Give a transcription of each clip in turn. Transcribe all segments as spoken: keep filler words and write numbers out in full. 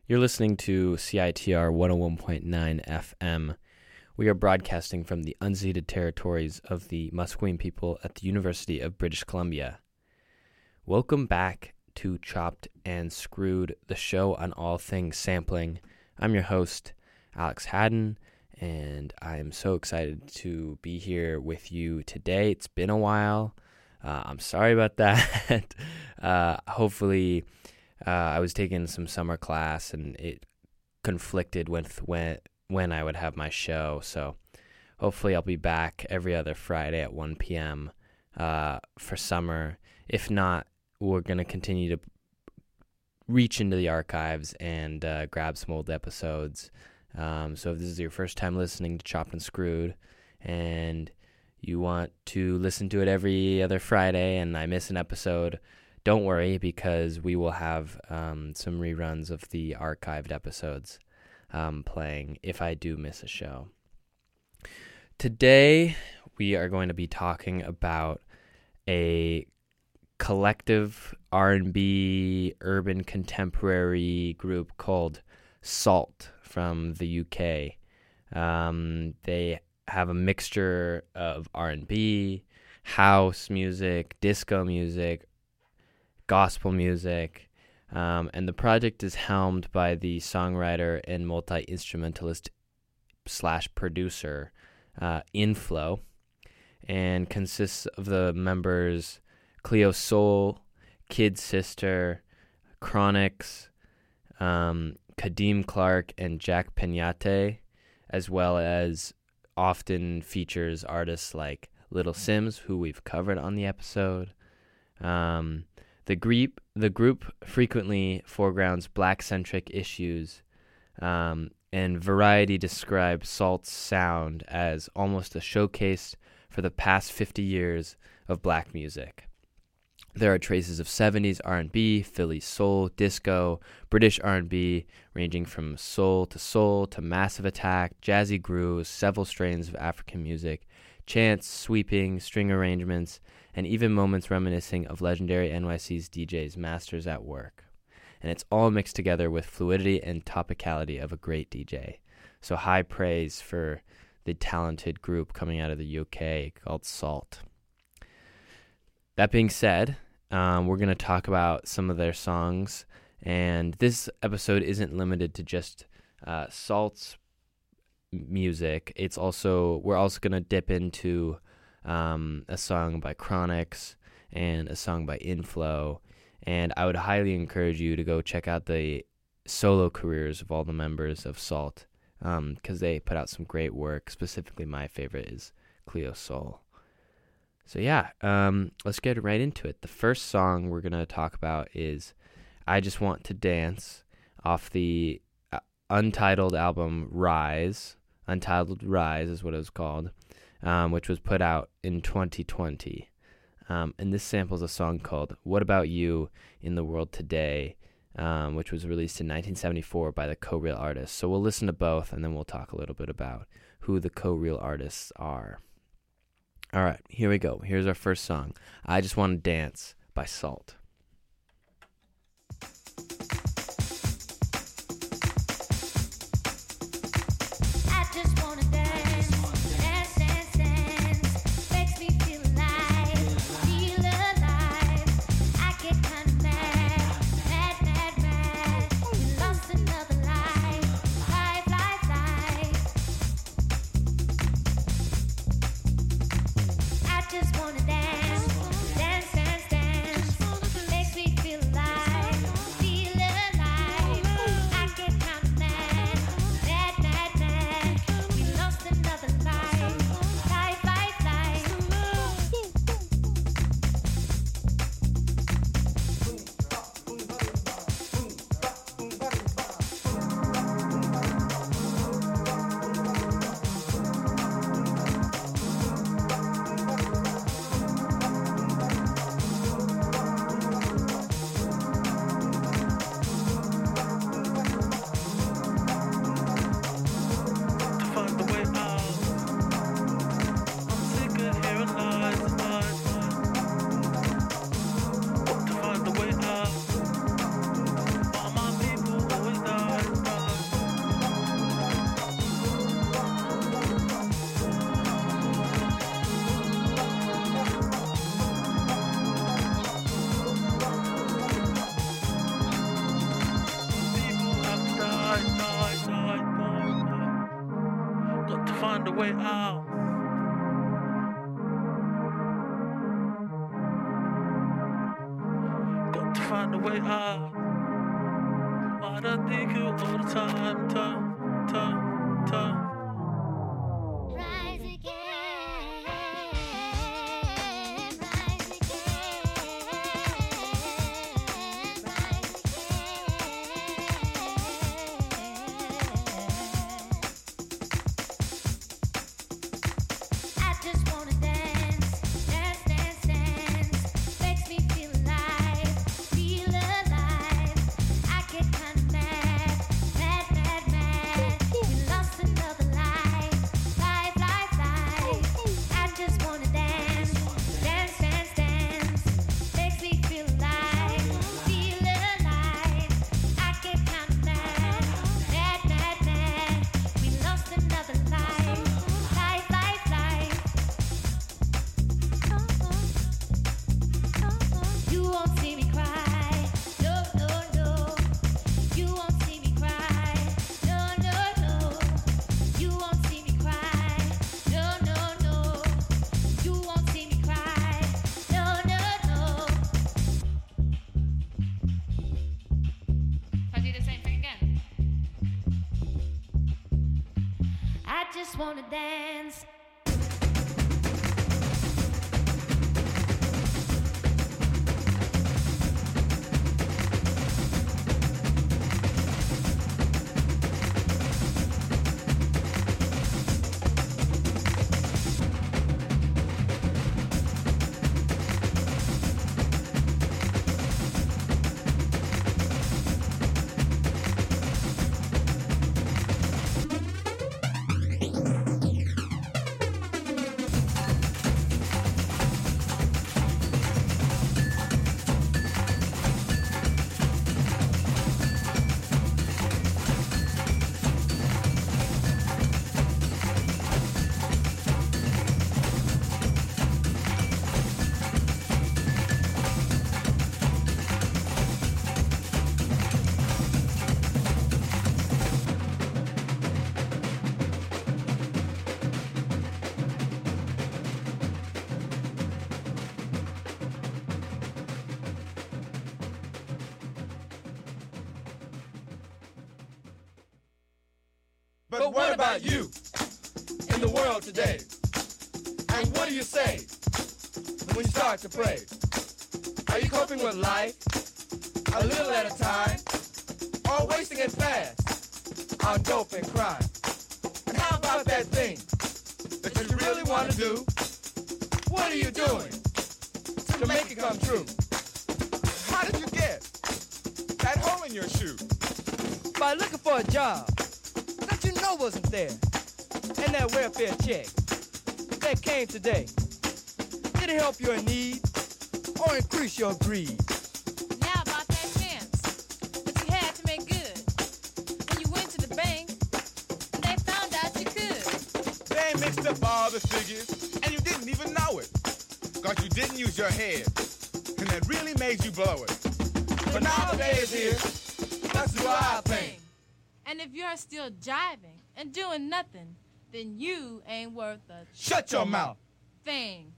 You're listening to C I T R one oh one point nine F M. We are broadcasting from the unceded territories of the Musqueam people at the University of British Columbia. Welcome back to Chopped and Screwed, the show on all things sampling. I'm your host, Alex Haddon, and I am so excited to be here with you today. It's been a while. Uh, I'm sorry about that. uh, hopefully... Uh, I was taking some summer class, and it conflicted with when when I would have my show. So hopefully I'll be back every other Friday at one p.m. Uh, for summer. If not, we're going to continue to reach into the archives and uh, grab some old episodes. Um, so if this is your first time listening to Chopped and Screwed, and you want to listen to it every other Friday and I miss an episode, don't worry, because we will have um, some reruns of the archived episodes um, playing if I do miss a show. Today, we are going to be talking about a collective R and B urban contemporary group called SAULT from the U K. Um, they have a mixture of R and B, house music, disco music, gospel music, um, and the project is helmed by the songwriter and multi-instrumentalist slash producer uh, Inflo, and consists of the members Cleo Sol, Kid Sister, Chronix, um, Kadeem Clark, and Jack Peñate, as well as often features artists like Little Sims, who we've covered on the episode. Um, The group, the group frequently foregrounds black-centric issues, um, and Variety describes SAULT's sound as almost a showcase for the past fifty years of black music. There are traces of seventies R and B, Philly soul, disco, British R and B, ranging from soul to soul to Massive Attack, jazzy grooves, several strains of African music, chants, sweeping, string arrangements, and even moments reminiscing of legendary N Y C's D Js masters at work. And it's all mixed together with fluidity and topicality of a great D J. So high praise for the talented group coming out of the U K called SAULT. That being said, um, we're going to talk about some of their songs. And this episode isn't limited to just uh, SAULT's music. It's also, we're also going to dip into Um, a song by Chronix and a song by Inflo, and I would highly encourage you to go check out the solo careers of all the members of SAULT, because um, they put out some great work. Specifically, my favorite is Cleo Sol. So yeah, um, let's get right into it. The first song we're going to talk about is I Just Want to Dance off the uh, untitled album Rise. Untitled Rise is what it was called. Um, which was put out in twenty twenty. Um, and this samples a song called What About You in the World Today, um, which was released in nineteen seventy-four by the Co-Real Artists. So we'll listen to both, and then we'll talk a little bit about who the Co-Real Artists are. All right, here we go. Here's our first song, I Just Want to Dance by SAULT. Just wanna dance, dance, dance, dance. way out. Got to find a way out. Why do I think you all the time, time, time, time? Rise again, rise again, rise again. I just wanna dance, dance, dance, dance. Makes me feel alive, feel alive. I get kinda mad, mad, mad, mad. We lost another life, life, life, life. I just wanna dance, dance, dance, dance. Makes me feel alive, feel alive. I get kinda mad, mad, mad, mad. We lost another life, life, life, life. You won't see me cry, no, no, no. You won't see me cry, no, no, no. You won't see me cry, no, no, no. You won't see me cry, no, no, no. I'll do the same thing again. I just wanna dance. But what about you in the world today? And what do you say when you start to pray? Are you coping with life a little at a time? Or wasting it fast on dope and crime? And how about that thing that you really want to do? What are you doing to make it come true? How did you get that hole in your shoe? By looking for a job that you know wasn't there, and that welfare check that came today. Did it help your need or increase your greed? Now about that chance that you had to make good. When you went to the bank, and they found out you could. They mixed up all the figures, and you didn't even know it. Cause you didn't use your head, and that really made you blow it. But now the day is here, let's do our thing. And if you're still jiving and doing nothing, then you ain't worth a Shut your mouth. thing.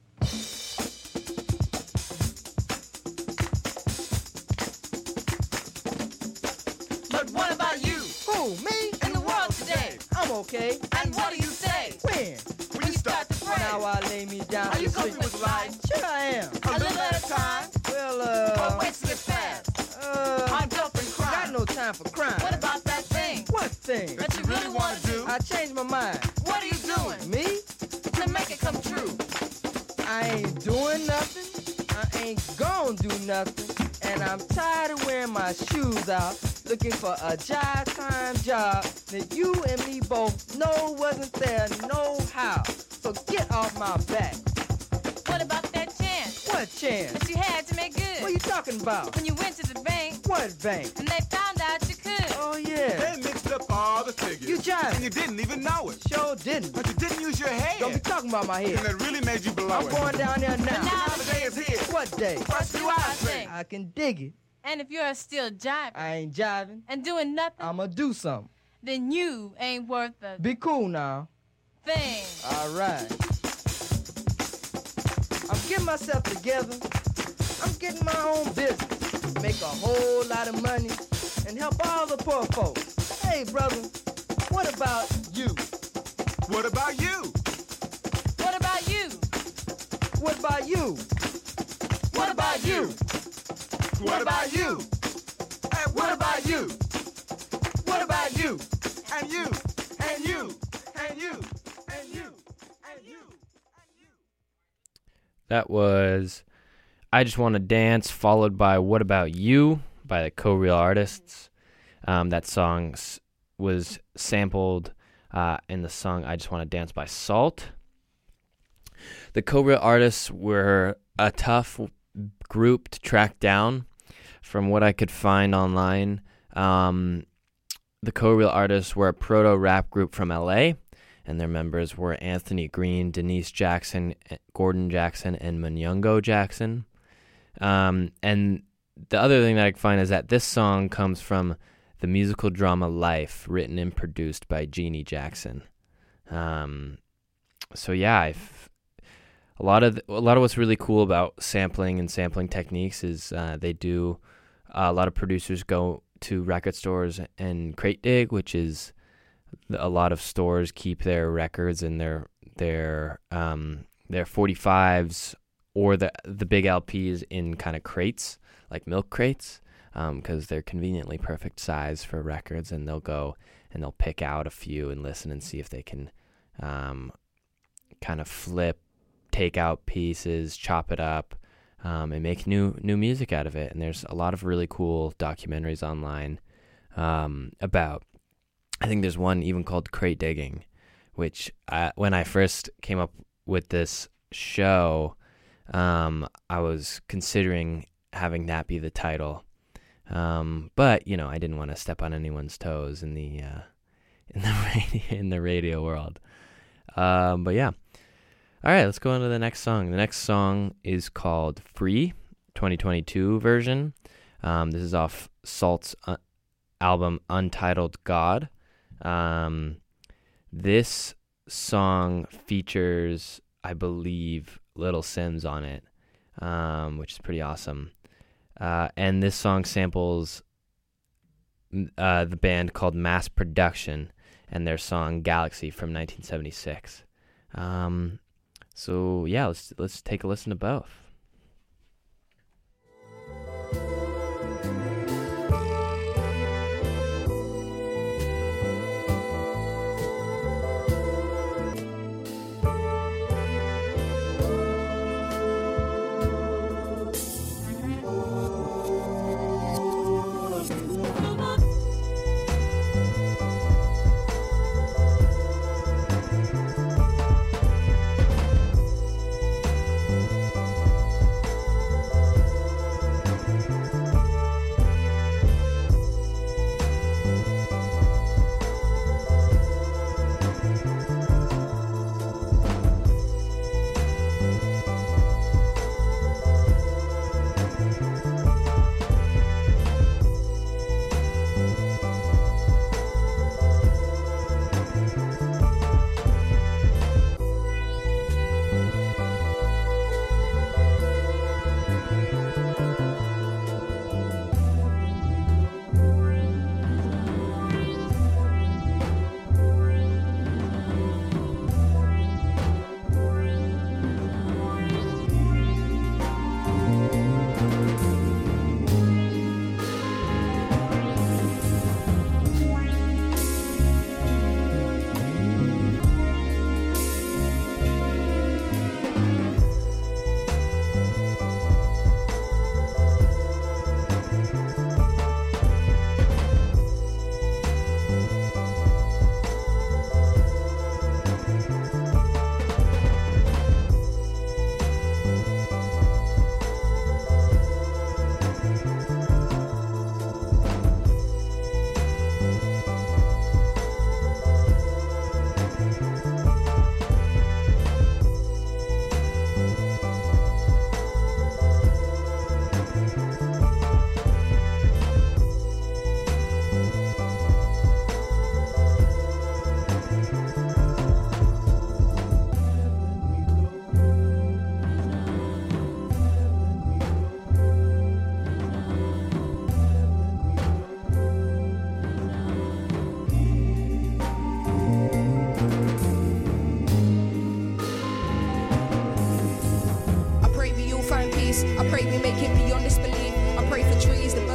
But what about you Who, me? in the world today? I'm okay. And what do you say When? when you start to pray? Now I lay me down Are you to sleep. coping with life Sure I am. a little at a time? Well, Or uh, wasting it fast uh, on dope and got crime? no time for crime. What about that thing What thing? that you really want to do? I changed my mind. What are you doing Me? to make it come true? I ain't doing nothing. I ain't gon' do nothing. And I'm tired of wearing my shoes out, looking for a jive time job that you and me both know wasn't there no how. So get off my back. What about that chance What chance? that you had to make good? What you talking about? When you went to the bank What bank? and they found out you could. Oh yeah. They mixed up all the figures. You jiving. And you didn't even know it. Sure didn't. But you didn't use your head. Don't be talking about my And head. that really made you blow I'm it. going down there now. now Now the day is here. What day? Let's do our thing. I can dig it. And if you're still jiving I ain't jiving. and doing nothing, I'ma do something. then you ain't worth a Be cool now. thing. All right. I'm getting myself together. I'm getting my own business. Make a whole lot of money and help all the poor folks. Hey, brother, what about you? What about you? What about you? What about you? What about you? What about you? And what about you? What about you? And you? And you? And you? And you? And you? That was I Just Want to Dance, followed by What About You by the Co-Real Artists. Um, that song s- was sampled uh, in the song I Just Want to Dance by Salt. The Co-Real Artists were a tough group to track down from what I could find online. Um, the Co-Real Artists were a proto-rap group from L A, and their members were Anthony Green, Denise Jackson, Gordon Jackson, and Munyungo Jackson. Um, and the other thing that I can find is that this song comes from the musical drama Life, written and produced by Jeannie Jackson. Um, so yeah, I've, a lot of a lot of what's really cool about sampling and sampling techniques is uh, they do uh, a lot of producers go to record stores and crate dig, which is a lot of stores keep their records and their their um, their forty-fives or the the big L Ps in kind of crates, like milk crates, because um, they're conveniently perfect size for records, and they'll go and they'll pick out a few and listen and see if they can um, kind of flip, take out pieces, chop it up, um, and make new new music out of it. And there's a lot of really cool documentaries online um, about. I think there's one even called Crate Digging, which I, when I first came up with this show, um, I was considering having that be the title. Um, but you know, I didn't want to step on anyone's toes in the uh, in the radio, in the radio world. Um, but yeah, all right, let's go on to the next song. The next song is called "Free," twenty twenty-two version. Um, this is off Salt's uh, album Untitled God. Um, this song features, I believe, Little Sims on it, um, which is pretty awesome. Uh, and this song samples uh, the band called Mass Production and their song Galaxy from nineteen seventy-six. Um, so yeah, let's let's take a listen to both.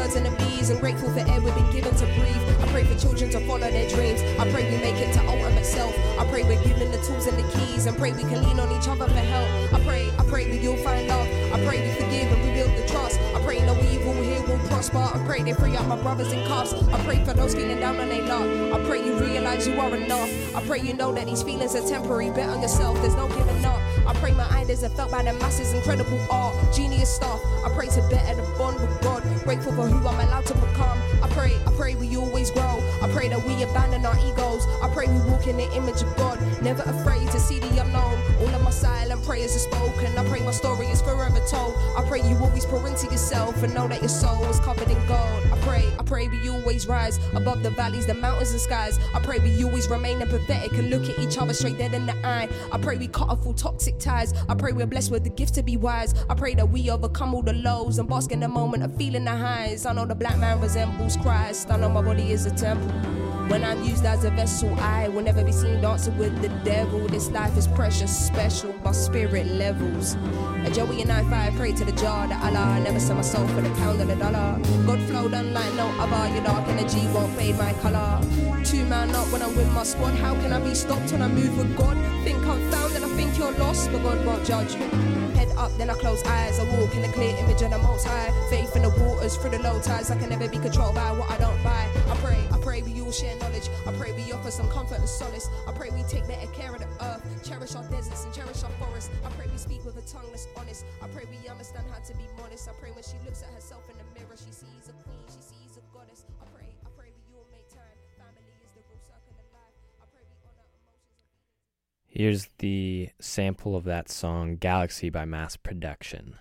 birds and the bees, and grateful for air we've been given to breathe. I pray for children to follow their dreams. I pray we make it to ultimate self. I pray we're given the tools and the keys, and pray we can lean on each other for help. I pray, I pray we all find love. I pray we forgive and rebuild the trust. I pray no evil here will prosper. I pray they free up my brothers in cuffs. I pray for those feeling down on their luck. I pray you realize you are enough. I pray you know that these feelings are temporary. Bet on yourself, there's no giving up. I pray my ideas are felt by the masses. Incredible art, genius stuff. I pray to better the bond with God. Grateful for who I'm allowed to become. I pray, I pray we always grow. I pray that we abandon our egos. I pray we walk in the image of God. Never afraid to see the unknown. All of my silent prayers are spoken. I pray my story is forever told. I pray you always pour into yourself and know that your soul is covered in gold. I pray, I pray we always rise above the valleys, the mountains and skies. I pray we always remain empathetic and look at each other straight dead in the eye. I pray we cut off all toxic ties. I pray we're blessed with the gift to be wise. I pray that we overcome all the lows and bask in the moment of feeling the highs. I know the black man resembles Christ. I know my body is a temple. When I'm used as a vessel, I will never be seen dancing with the devil. This life is precious, special, my spirit levels. A Joey and I five pray to the jar that Allah. I never sell my soul for the pound of the dollar. God flowed unlike no other. Your dark energy won't fade my color. Two man up when I'm with my squad. How can I be stopped when I move with God? Think I'm found and I think you're lost, but God won't judge you. Head up, then I close eyes. I walk in the clear image of the Most High. Faith in the waters, through the low tides. I can never be controlled by what I don't buy. I pray, I pray we all share knowledge. I pray we offer some comfort and solace. I pray we take better care of the earth. Cherish our deserts and cherish our forests. I pray we speak with a tongue that's honest. I pray we understand how to be modest. I pray when she looks at herself in the mirror, she sees a queen, she sees a goddess. I pray, I pray we all make time. Family is the real circle of life. I pray we honor emotions. Here's the sample of that song, Galaxy by Mass Production.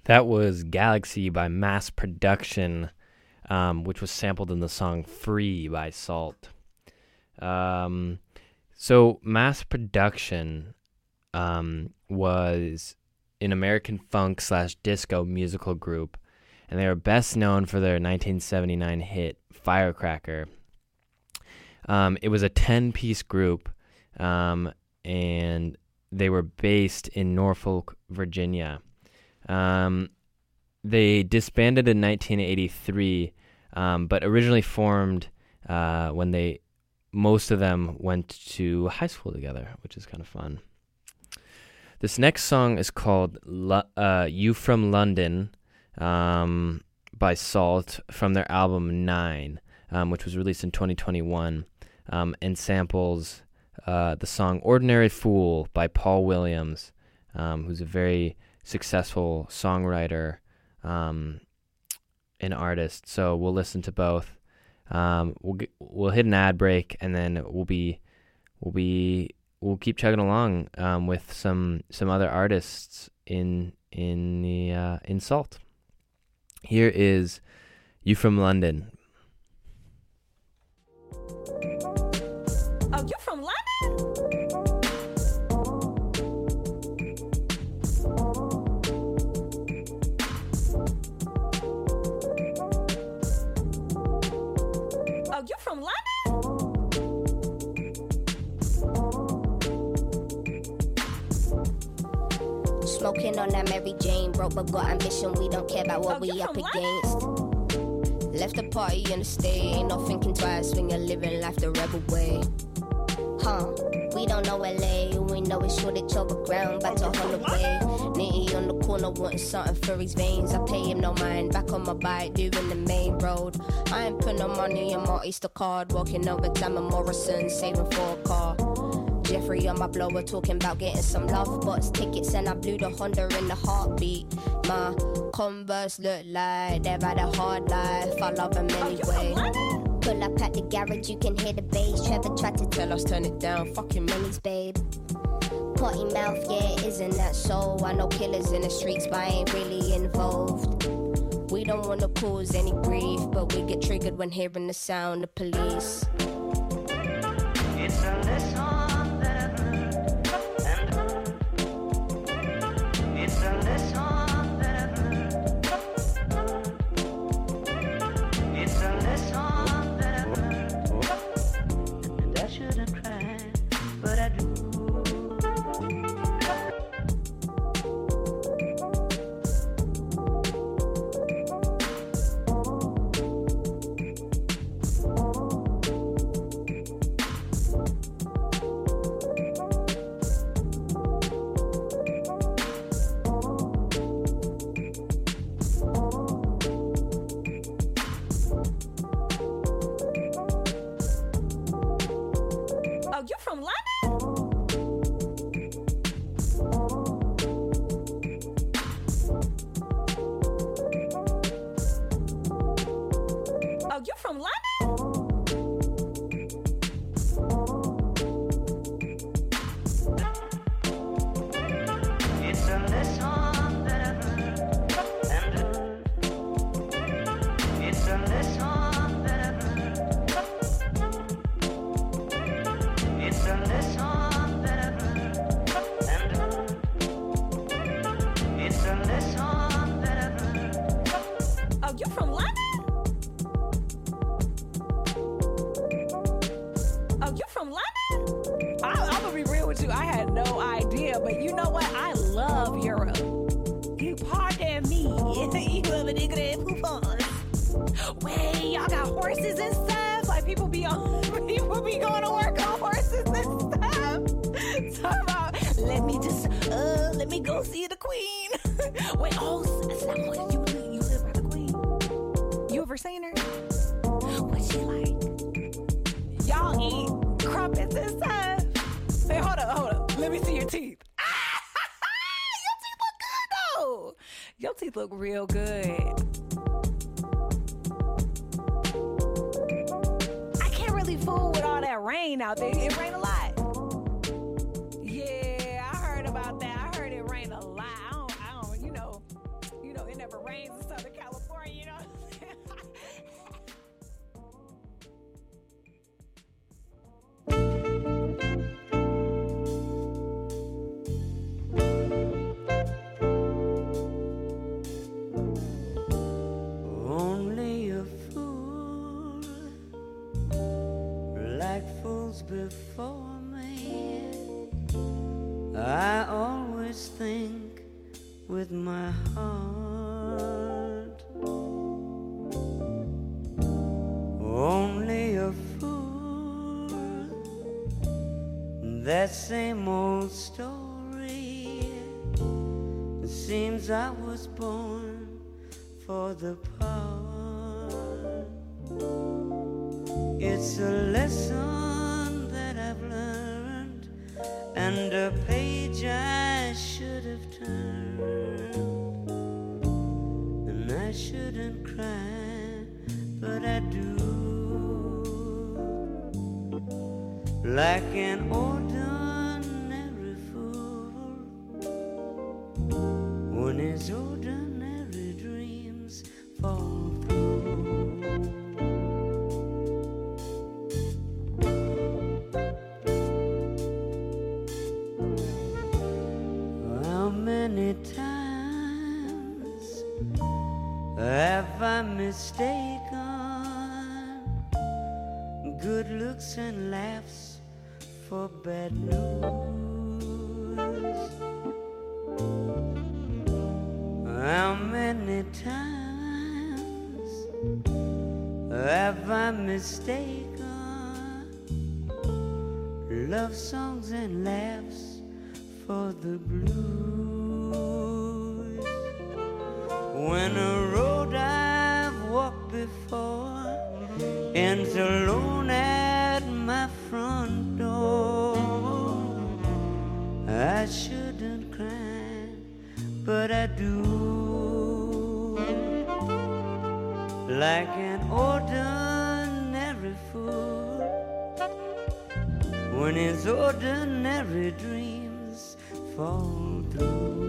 That was Galaxy by Mass Production, um, which was sampled in the song Free by Salt. Um, so Mass Production um, was an American funk slash disco musical group, and they are best known for their nineteen seventy-nine hit Firecracker. Um, it was a ten-piece group, um, and they were based in Norfolk, Virginia. Um, they disbanded in nineteen eighty-three, um, but originally formed uh, when they, most of them went to high school together, which is kind of fun. This next song is called Lu- uh, You From London um, by Salt from their album Nine, um, which was released in twenty twenty-one, um, and samples uh, the song Ordinary Fool by Paul Williams, um, who's a very successful songwriter um, and artist. So we'll listen to both. Um, we'll get, we'll hit an ad break, and then we'll be we'll be we'll keep chugging along um, with some some other artists in in the uh, in Salt. Here is You From London. Oh, you from London? Oh, you from London? Smoking on that Mary Jane, broke but got ambition. We don't care about what Oh, we you up from against. Left the party in the state, ain't no thinking twice when you're living life the rebel way. Huh? We don't know L A, we know it's Shoreditch overground, back to Holloway. Nitty on the corner wanting something for his veins. I pay him no mind, back on my bike, doing the main road. I ain't put no money in my Easter card, walking over Damon Morrison, saving for a car. Jeffrey on my blower talking about getting some love bots tickets, and I blew the Honda in the heartbeat. My Converse look like they've had a hard life. I love them anyway. Pull up at the garage, you can hear the bass. Trevor tried to tell us turn it down, fucking minis, babe. Potty mouth, yeah, isn't that so? I know killers in the streets, but I ain't really involved. We don't wanna cause any grief, but we get triggered when hearing the sound of police. It's a lesson that I've learned, and it's a lesson that I've learned. It's a lesson that I've learned, and I shouldn't cry, but I do. Oh, you from London? Oh, you from London? It's a lesson that I've learned, and it's a lesson that I've learned. It's a lesson that I've learned, and it's a lesson that I've learned. Oh, you from London? Oh, you from London? I, I'm gonna be real with you. I had no idea, but you know what? I love Europe. You pardon me. You have a nigga that poop on. Wait, y'all got horses and stuff? Like people be on, people be going to work on horses and stuff. Talk about, let me just, uh, let me go see the queen. Wait, oh, it's not what you live, you live by the queen. You ever seen her? What's she like? Y'all eat crumpets and stuff. Hey, hold up, hold up. Let me see your teeth. Ah, your teeth look good though. Your teeth look real good. I can't really fool with all that rain out there. It rain a lot. Yeah, I heard about that. I heard it rain a lot. I don't, I don't, you know, you know, goes before me. I always think with my heart. Only a fool, that same old story. It seems I was born for the part. It's a lesson that I've learned, and a page I should have turned. And I shouldn't cry, but I do. Like an ordinary fool, when his ordinary dreams fall through. How many times have I mistaken good looks and laughs for bad news? How many times have I mistaken love songs and laughs for the blues? When a road I've walked before ends alone at my front door, I shouldn't cry, but I do. Like an ordinary fool, when his ordinary dreams fall through.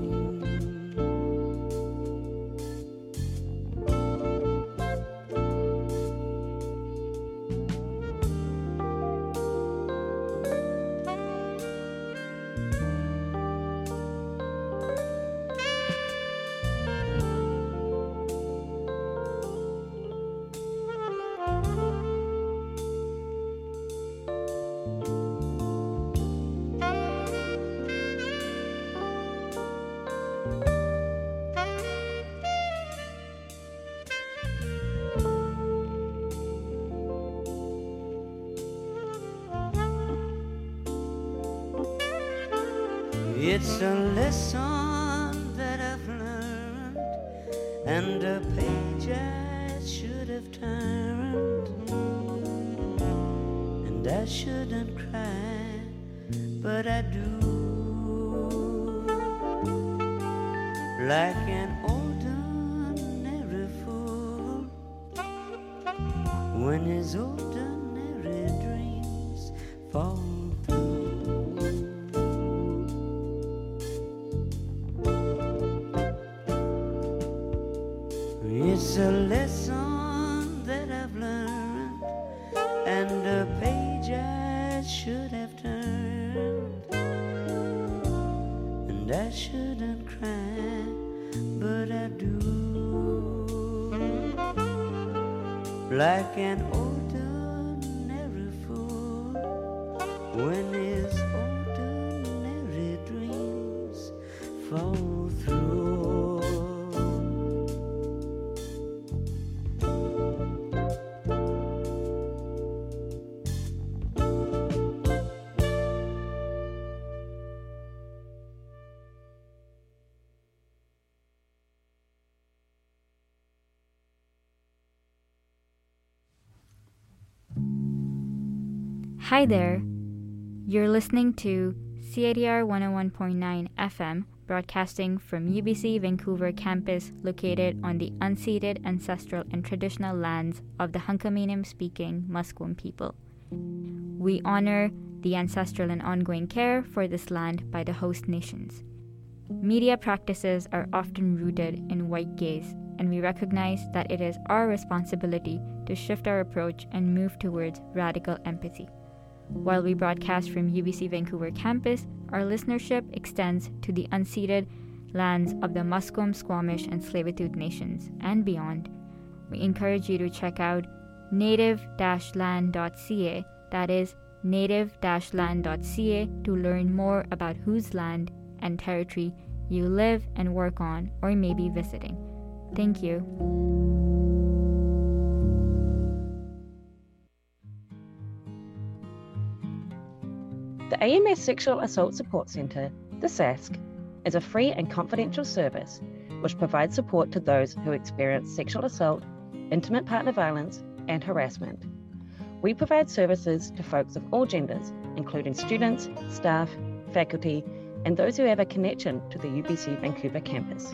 It's a lesson that I've learned, and a page I should have turned. And I shouldn't cry, but I do. Like an ordinary fool, when his ordinary dreams fall through. It's a lesson that I've learned, and a page I should have turned. And I shouldn't cry, but I do. Like an ordinary fool, when his ordinary dreams fall through. Hi there. You're listening to C I D R one oh one point nine F M, broadcasting from U B C Vancouver campus located on the unceded ancestral and traditional lands of the Hunkaminam-speaking Musqueam people. We honor the ancestral and ongoing care for this land by the host nations. Media practices are often rooted in white gaze, and we recognize that it is our responsibility to shift our approach and move towards radical empathy. While we broadcast from U B C Vancouver campus, our listenership extends to the unceded lands of the Musqueam, Squamish, and Tsleil-Waututh nations and beyond. We encourage you to check out native dash land dot c a, that is native dash land dot c a to learn more about whose land and territory you live and work on or may be visiting. Thank you. The A M S Sexual Assault Support Centre, the S A S C, is a free and confidential service which provides support to those who experience sexual assault, intimate partner violence, and harassment. We provide services to folks of all genders, including students, staff, faculty, and those who have a connection to the U B C Vancouver campus.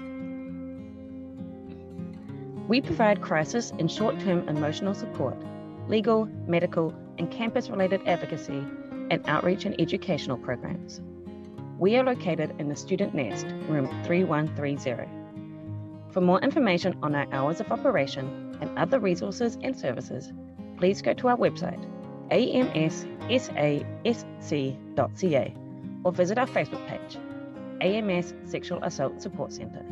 We provide crisis and short-term emotional support, legal, medical, and campus-related advocacy, and outreach and educational programs. We are located in the Student Nest, room three one three zero. For more information on our hours of operation and other resources and services, please go to our website, a m s s a s c dot c a, or visit our Facebook page, A M S Sexual Assault Support Centre.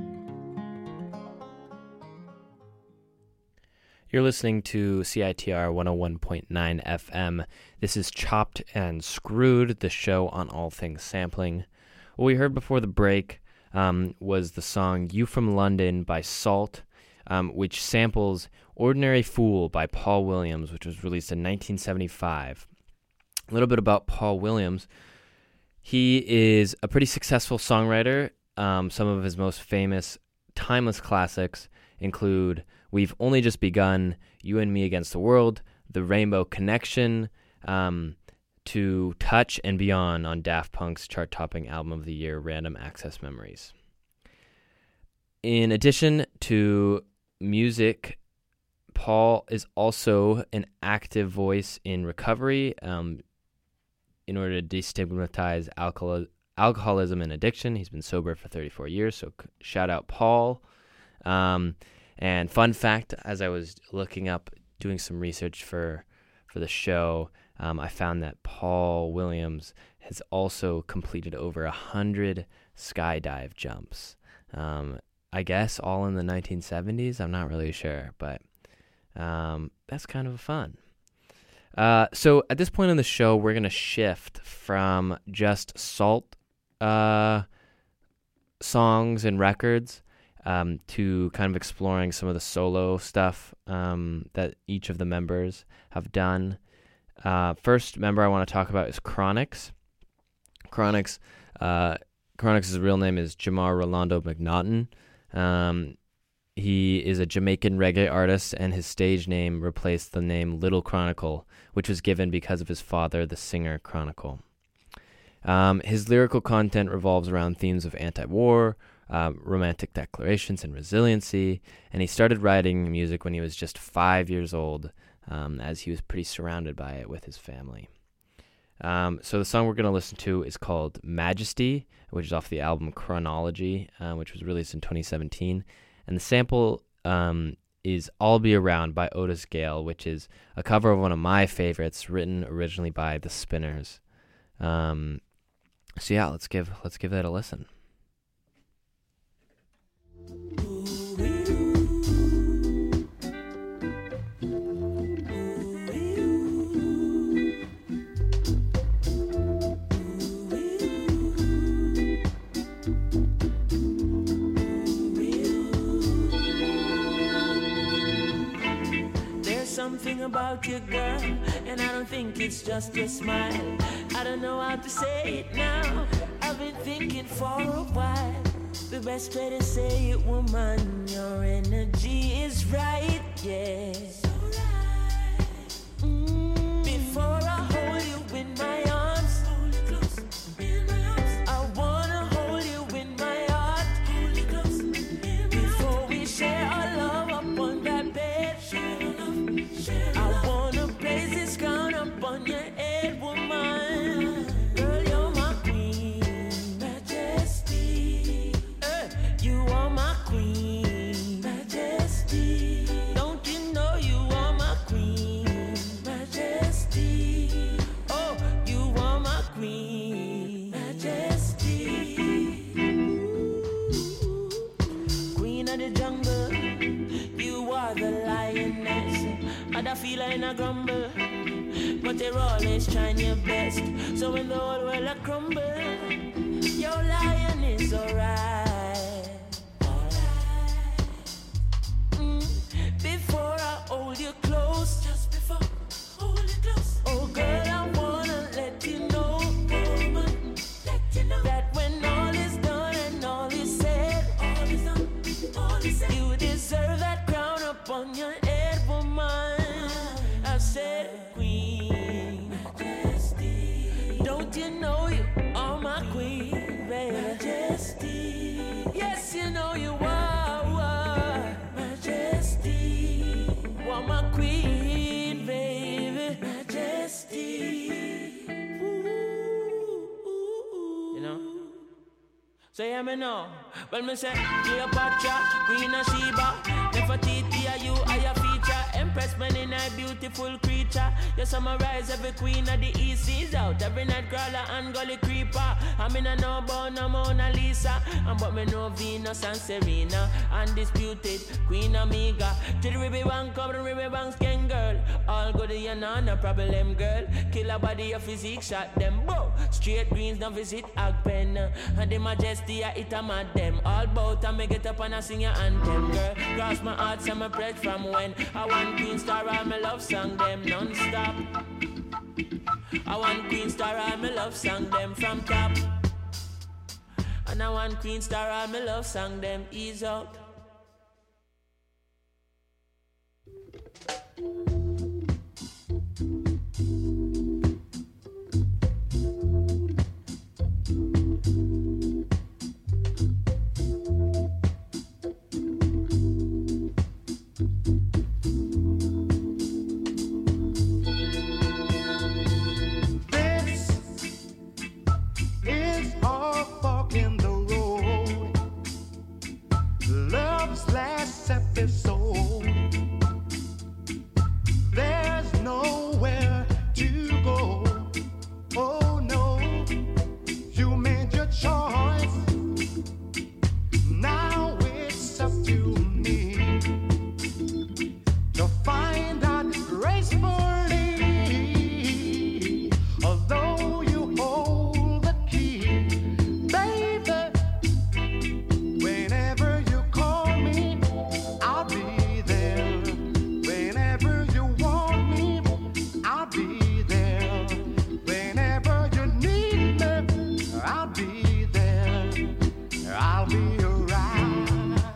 You're listening to C I T R one oh one point nine F M. This is Chopped and Screwed, the show on all things sampling. What we heard before the break um, was the song You From London by Salt, um, which samples Ordinary Fool by Paul Williams, which was released in nineteen seventy-five. A little bit about Paul Williams. He is a pretty successful songwriter. Um, some of his most famous timeless classics include We've Only Just Begun, You and Me Against the World, The Rainbow Connection, um, to Touch and Beyond on Daft Punk's chart-topping album of the year, Random Access Memories. In addition to music, Paul is also an active voice in recovery um, in order to destigmatize alcohol- alcoholism and addiction. He's been sober for thirty-four years, so c- shout out Paul. Um, and fun fact, as I was looking up, doing some research for for the show, um, I found that Paul Williams has also completed over a hundred skydive jumps. Um, I guess all in the nineteen seventies. I'm not really sure, but um, that's kind of fun. Uh, so at this point in the show, we're going to shift from just Salt uh, songs and records um, to kind of exploring some of the solo stuff um, that each of the members have done. Uh, first member I want to talk about is Chronixx. Chronixx, uh, Chronixx's real name is Jamar Rolando McNaughton. Um, he is a Jamaican reggae artist, and his stage name replaced the name Little Chronicle, which was given because of his father, the singer Chronicle. Um, his lyrical content revolves around themes of anti-war, uh, romantic declarations, and resiliency, and he started writing music when he was just five years old, um, as he was pretty surrounded by it with his family. Um, so the song we're going to listen to is called Majesty, which is off the album Chronology, uh, which was released in twenty seventeen. And the sample um, is I'll Be Around by Otis Gale, which is a cover of one of my favorites, written originally by The Spinners. Um, so yeah, let's give let's give that a listen. Something about you, girl, and I don't think it's just your smile. I don't know how to say it now. I've been thinking for a while. The best way to say it, woman, your energy is right, yeah. So right. Mm, before I hold you in my arms, hold you close in my arms. I wanna hold you in my heart, hold you close in my before we share our love up on that bed. Share love. I wanna place this crown up on your head, woman. Girl, you're my queen, majesty. Uh, you are my queen, majesty. Don't you know you are my queen, majesty? Oh, you are my queen, majesty. Queen of the jungle, you are the lioness. I feel like a grumble, but you're always trying your best. So when the whole world a crumble, your lion is alright. Alright. Mm. Before I hold you close, just before I hold you close. Oh girl, I wanna let you know, woman, let you know that when all is done and all is said, all is done, all is said, you deserve that crown upon your head, woman. I said, Queen Majesty. Don't you know you are my queen, baby? Majesty. Yes, you know you are, are. Majesty. Want my queen, baby. Majesty. Ooh, you know? So hear me now. Well, me say, Cleopatra, Queen of Sheba, Nefertiti, are you, are your feature? Empress, man in a beautiful creature. You summarize every queen of the east seas out. Every night crawler and gully creeper. I mean I know about no Mona Lisa, and but me know Venus and Serena. Undisputed Queen Amiga. To the Ribby Bank, come the Ribby Bank's gang girl. All good you know, no problem girl. Kill a body of physique, shot them, bow. Straight greens, no visit Agpen. And the Majesty, I hit a mad them. All bout and me get up and I sing your anthem, girl. Cross my heart, and my bread from when I want Queen Star, all my love song them non-stop. I want Queen Star, all my love song them from top. And I want Queen Star, all my love song them ease out. Is our fork in the road. Love's last episode. There's nowhere to go. Oh no, you made your choice. Now it's up to me to find out gracefully. Although you hold the key, baby, whenever you call me, I'll be there. Whenever you want me, I'll be there. Whenever you need me, I'll be there. I'll be around.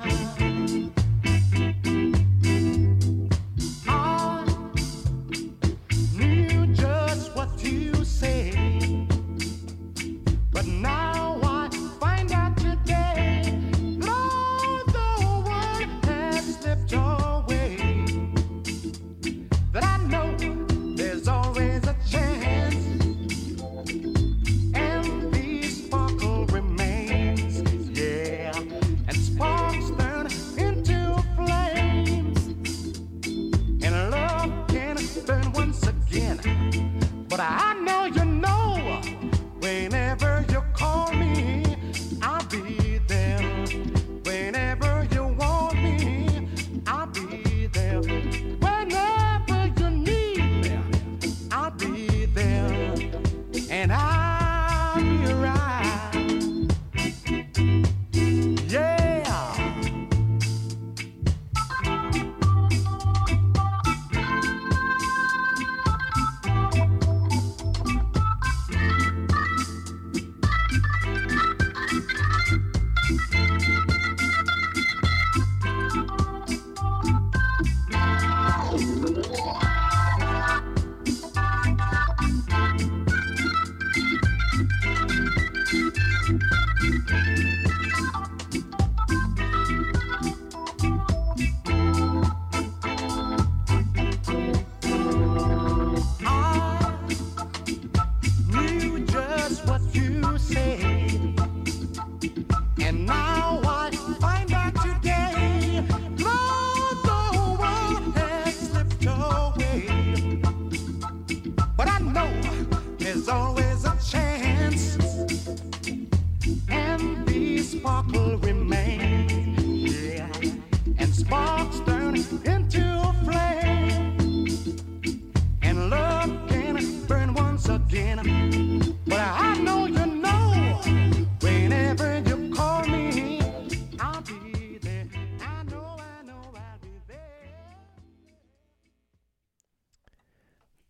I knew just what to say, but now I find out today, Lord, the world has slipped away. That I know there's always a chance, and the sparkle remains, yeah, and sparks turn into flames, and love can burn once again. But I know you know, whenever you call me, I'll be there. Whenever you want me, I'll be there. Whenever you need me, I'll be there. And I'll be around. Yeah.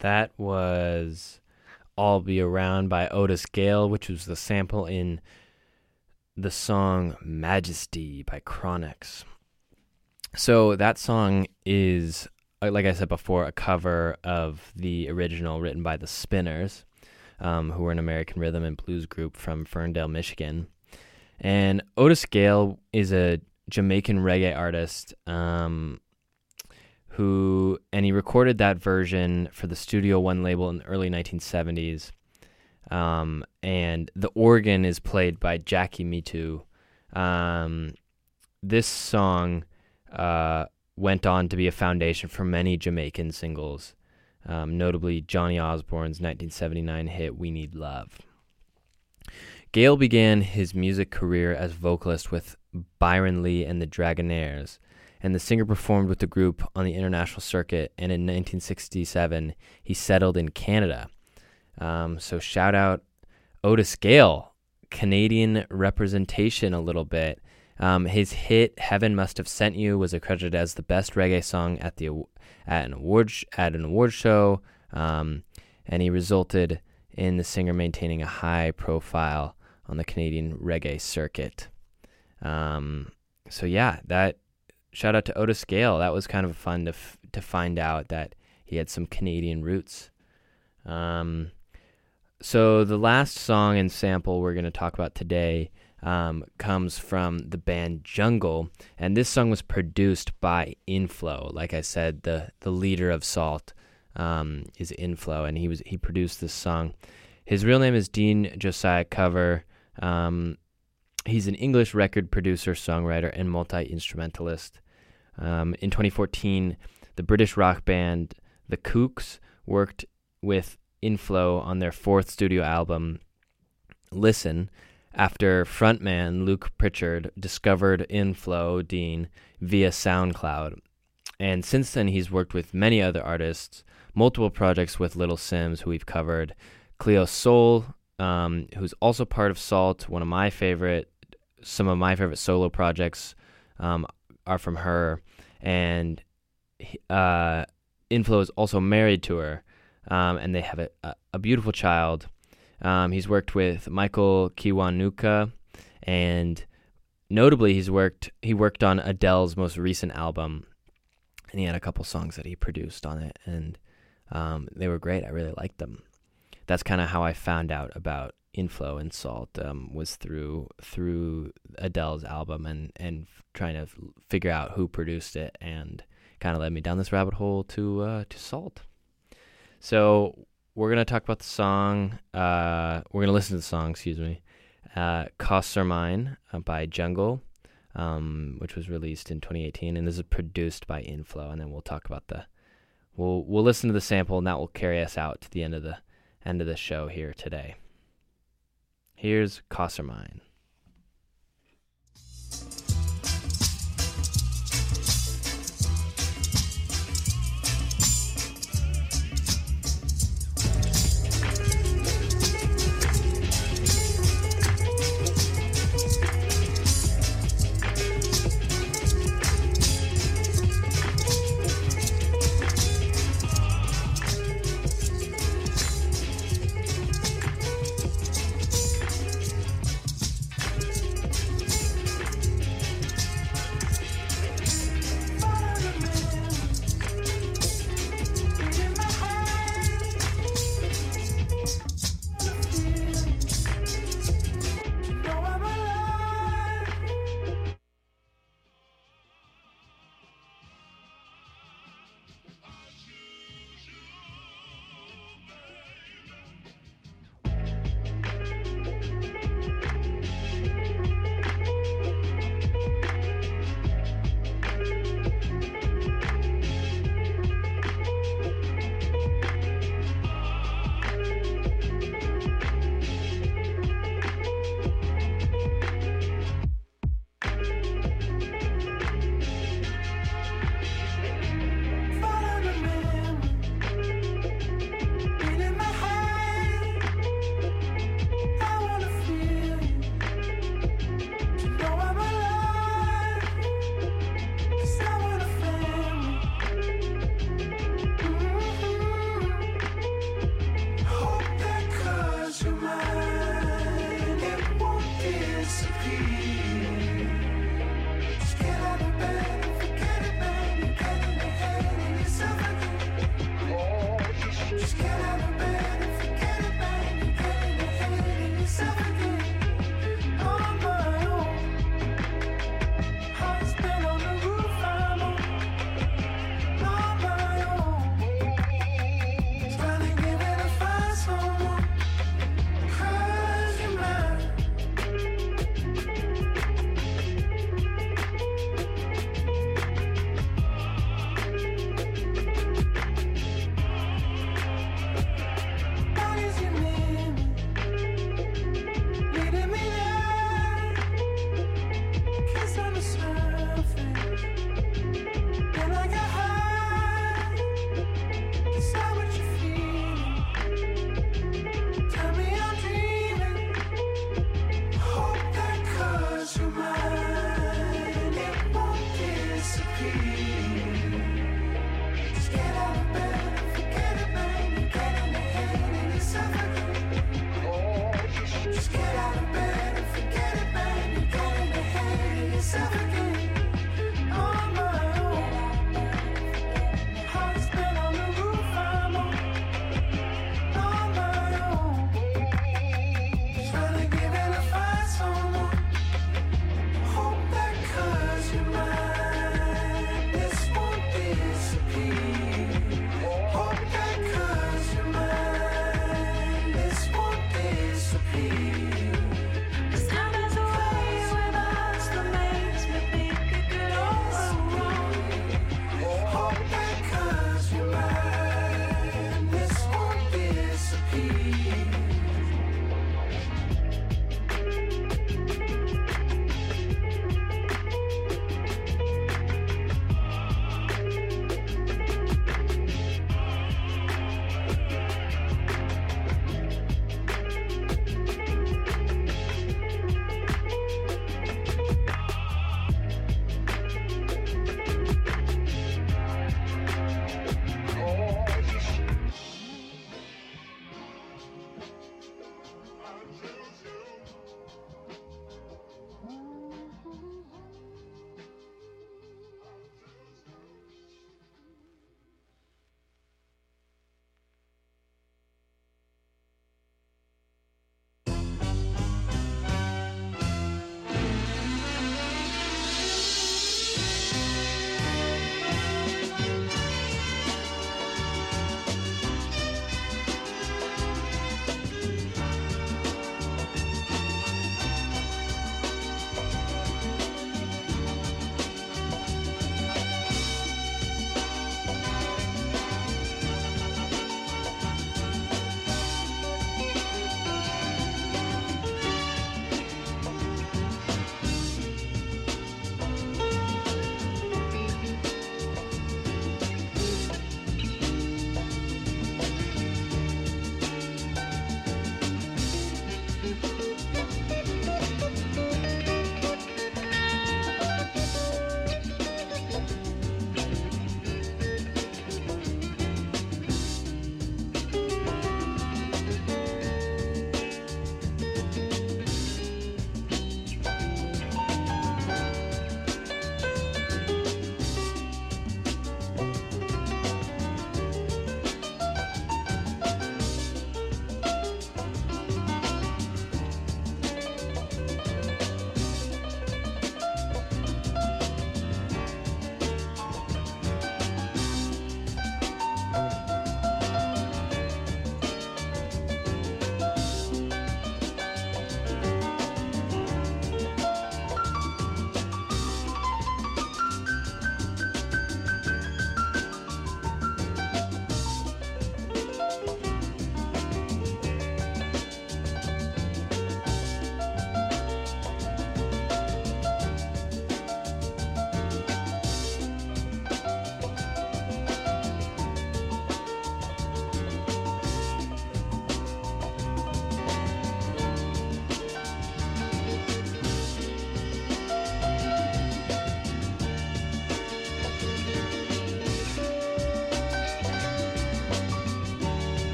That was I'll Be Around by Otis Gale, which was the sample in the song Majesty by Chronix. So that song is, like I said before, a cover of the original written by the Spinners, um, who were an American rhythm and blues group from Ferndale, Michigan. And Otis Gale is a Jamaican reggae artist um, who, and he recorded that version for the Studio One label in the early nineteen seventies. Um, and the organ is played by Jackie Mitu. Um, this song uh, went on to be a foundation for many Jamaican singles, um, notably Johnny Osborne's nineteen seventy-nine hit We Need Love. Gale began his music career as vocalist with Byron Lee and the Dragonaires, and the singer performed with the group on the international circuit, and in nineteen sixty-seven he settled in Canada. Um, so shout out Otis Gale, Canadian representation a little bit. Um, his hit "Heaven Must Have Sent You" was accredited as the best reggae song at the at an award at an award show, um, and he resulted in the singer maintaining a high profile on the Canadian reggae circuit. Um, so yeah, that shout out to Otis Gale. That was kind of fun to f- to find out that he had some Canadian roots. Um, so the last song and sample we're going to talk about today um, comes from the band Jungle, and this song was produced by Inflo. Like I said, the the leader of Salt um, is Inflo, and he was he produced this song. His real name is Dean Josiah Cover. Um, he's an English record producer, songwriter, and multi-instrumentalist. Um, in twenty fourteen, the British rock band The Kooks worked with Inflo on their fourth studio album, Listen, after frontman Luke Pritchard discovered Inflo Dean via SoundCloud. And since then, he's worked with many other artists, multiple projects with Little Sims, who we've covered, Cleo Soul, um, who's also part of Salt, one of my favorite, some of my favorite solo projects um, are from her, and uh, Inflo is also married to her, um, and they have a, a, a beautiful child. Um, he's worked with Michael Kiwanuka, and notably, he's worked he worked on Adele's most recent album, and he had a couple songs that he produced on it, and um, they were great. I really liked them. That's kind of how I found out about Inflo and Salt, um, was through through Adele's album and, and trying to f- figure out who produced it, and kind of led me down this rabbit hole to uh, to Salt. So we're going to talk about the song, uh, we're going to listen to the song, excuse me, uh, Costs Are Mine uh, by Jungle, um, which was released in twenty eighteen, and this is produced by Inflo, and then we'll talk about the, we'll we'll listen to the sample, and that will carry us out to the end of the end of the show here today. Here's Costs Are Mine.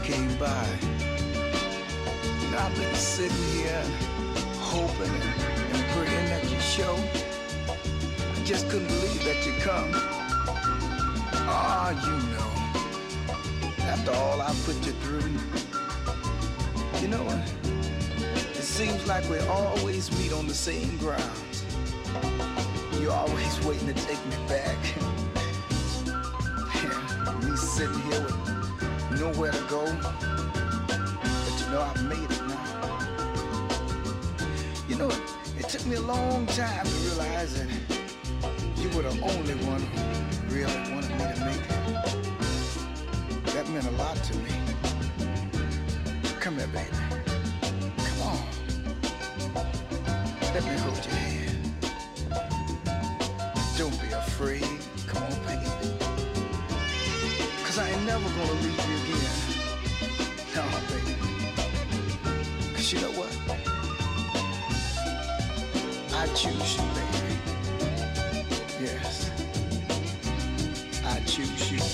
came by. You know, I've been sitting here hoping and, and praying that you show. I just couldn't believe that you come. Ah, you know, after all I put you through, you know, it seems like we always meet on the same grounds. You're always waiting to take me back. Me sitting here with nowhere to go. But you know I've made it now. You know, it, it took me a long time to realize that you were the only one who really wanted me to make it. That meant a lot to me. Come here, baby. Come on. Let me hold your hand. Don't be afraid. Come on, baby. Cause I ain't never gonna leave you again. No, baby. Cause you know what? I choose you, baby. Yes. I choose you.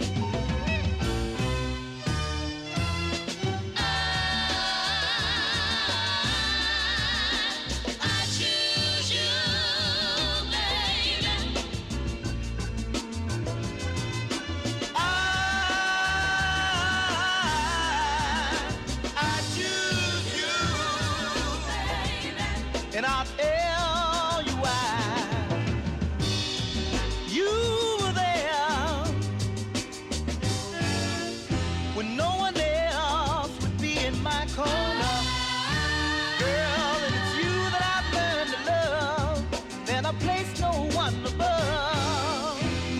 And I'll tell you why. You were there when no one else would be in my corner. Girl, and it's you that I've learned to love, and I place no one above.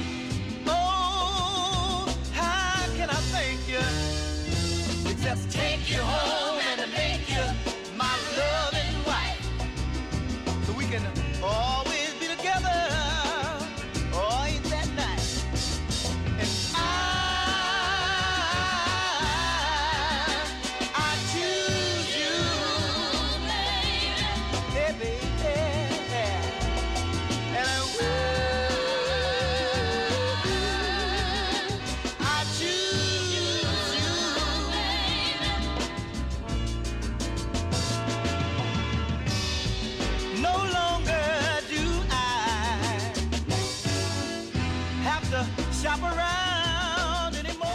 Oh, how can I thank you? Except to take you home and to make you my loving wife. So we can always be together. Oh, ain't that nice? And I, I choose you, hey, baby. And I will, I choose you. No longer do I have to shop around anymore.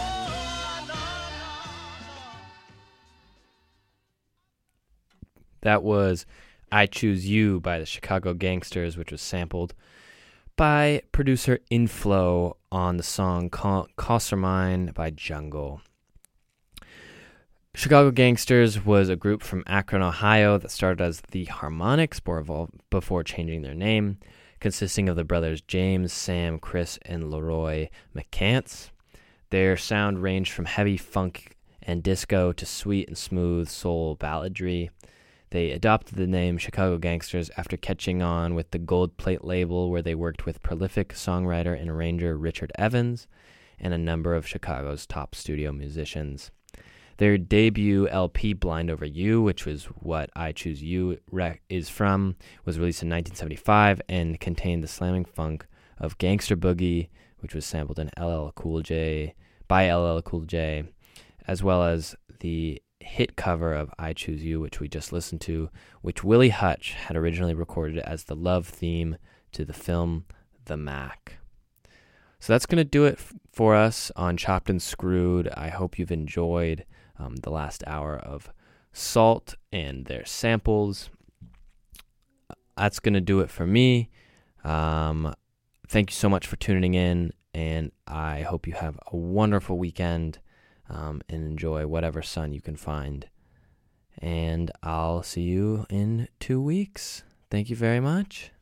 That was I Choose You by the Chicago Gangsters, which was sampled by producer Inflow on the song Ca- Costs Are Mine by Jungle. Chicago Gangsters was a group from Akron, Ohio that started as the Harmonics before changing their name, consisting of the brothers James, Sam, Chris, and Leroy McCants. Their sound ranged from heavy funk and disco to sweet and smooth soul balladry. They adopted the name Chicago Gangsters after catching on with the Gold Plate label, where they worked with prolific songwriter and arranger Richard Evans and a number of Chicago's top studio musicians. Their debut L P, Blind Over You, which was what I Choose You rec- is from, was released in nineteen seventy-five and contained the slamming funk of Gangster Boogie, which was sampled in L L Cool J by L L Cool J, as well as the hit cover of I Choose You, which we just listened to, which Willie Hutch had originally recorded as the love theme to the film The Mac. So that's going to do it f- for us on Chopped and Screwed. I hope you've enjoyed um, the last hour of Salt and their samples. That's going to do it for me. Um, thank you so much for tuning in, and I hope you have a wonderful weekend. Um, and enjoy whatever sun you can find. And I'll see you in two weeks. Thank you very much.